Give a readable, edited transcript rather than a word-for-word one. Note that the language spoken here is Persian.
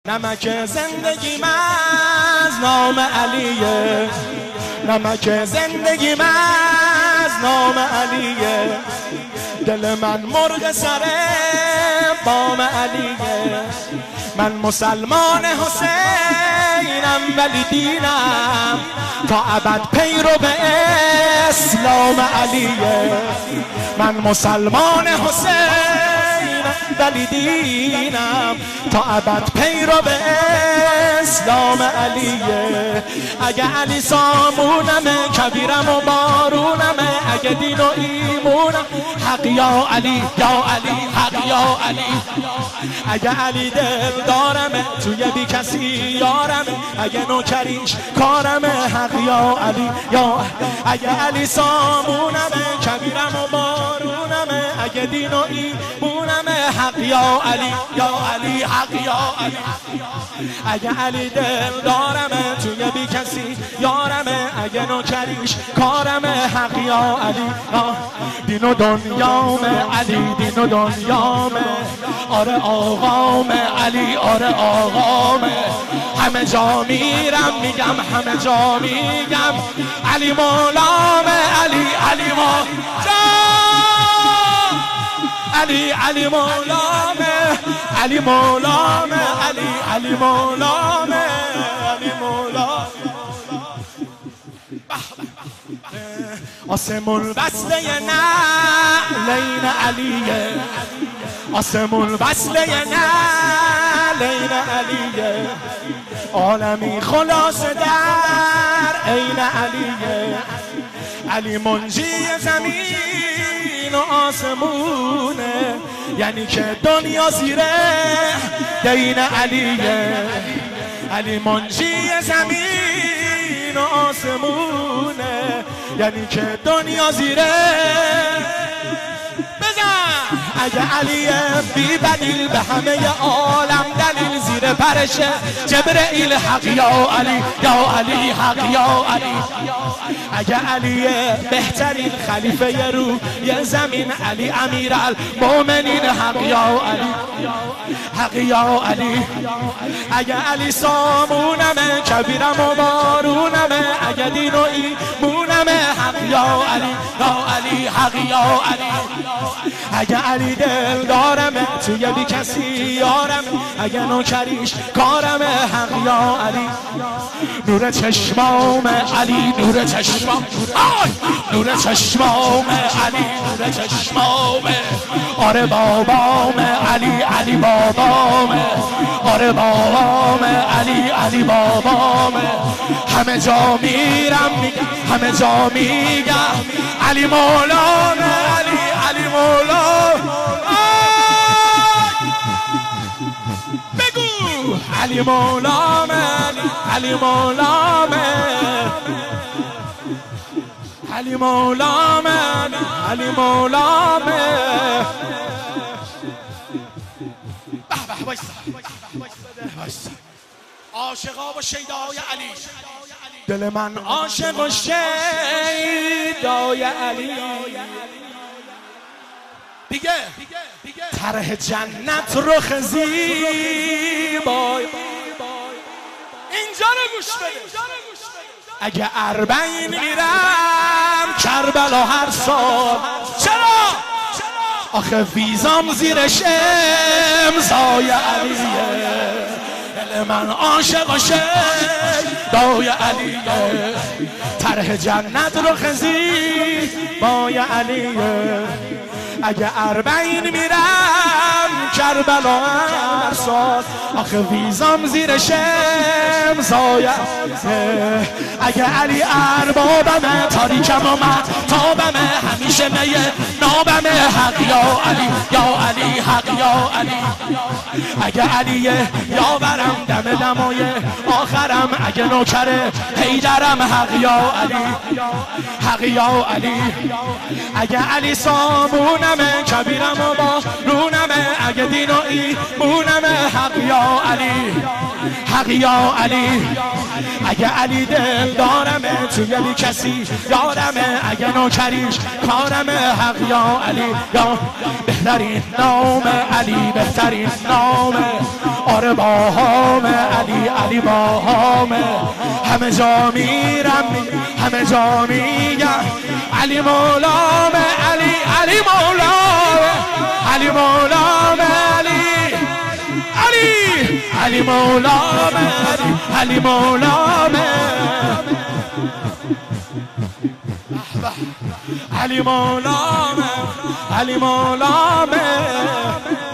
نمک زندگیم از نام علیه، نمک زندگیم از نام علیه، دل من مرغ سر بام علیه، من مسلمان حسینم ولی دینم تا ابد پیرو به اسلام علیه، من مسلمان حسینم ولی دینم تا ابد پیرو به اسلام علیه. اگه علی سامونمه کبیرم و بارونمه، اگه دین و ایمونم حق یا علی یا علی حق یا علی. اگه علی دل دارمه توی بی کسی یارمه، اگه نوکریش کارمه حق یا علی یا. اگه علی سامونمه کبیرم و بارونمه، اگه دین و ایمونمه حق یا علی یا علی حق یا علی. اگه علی دل دارمه توی بی کسی یارمه، اگه نوکریش کارمه حق یا علی. دین و دنیامه علی، دین و دنیامه، آره آقامه علی، آره آقامه. همه جا میرم میگم، همه جا میگم علی مولامه علی، علی مولا علی، علی مولامه علی مولامه علی، علی مولامه علی مولامه. آسمون بسته نعلین علیه، آسمون بسته نعلین علیه، عالمی خلاص در عین علیه. علی منجی زمین و آسمونه، یعنی که دنیا زیره دین علیه. علی منجی زمین و آسمونه، یعنی که دنیا زیره. بزن اگه علیه بی بدیل به همه عالم دلیل، زیر پرشه جبرئیل حق یا علی یا علی حق یا علی. اگه علیه بهترین خلیفه روح یه زمین، علی امیر المؤمنین حق یا علی حق یا علی. اگه علی سامونمه کبیرم و بارونمه، اگه دین و ایمونمه حق یا علی یا علی حق یا علی. اگه علی دل دارمه توی بی کسی یارمه، اگه نوکریش کارمه حق یا علی. نور چشمام علی، نور چشمام، نور چشمام علی، نور چشمام، آره بابام علی، علی بابام، آره بابام علی، علی بابام. همه جا میرم میگم، همه جا میگم علی مولام علی، علی مولام. بگو علی مولام علی، علی مولام علی مولام علی مولام. عاشقا و شیدای علی، دل من عاشق و شیدای علی. دیگه طرح جنت رخ زیبای اینجا رو گوش بده. اگه اربعین میرم کربلا هر سال، چرا؟ آخه ویزام زیرش امضای علیه، دل من عاشق و شیدای علیه. طرح جنت رخ زیبای علیه. اگه اربعین میرم کربلا هر سال، آخه ویزام زیرش امضای. اگه علی اربابمه تاریکم و مهتابمه، همیشه میه نابمه حق یا علی یا علی حق یا علی. اگه علیه یاورم دم دمای آخرم، اگه نوکره حیدرم حق یا علی حق یا علی. اگه علی سامونمه کبیرم و بارونمه، اگه دین و ایمونمه حق یا علی حق یا علی. اگه علی دل دارمه توی بی کسی یارمه، اگه نوکریش کارمه حق یا علی یا. بهترین نام علی، بهترین نام آره باهام علی علی باهامه همه جا میرم همه جا میگم علی مولامه علی علی مولامه علی مولامه علی علی علی مولامه علی مولامه علی مولامه علی مولامه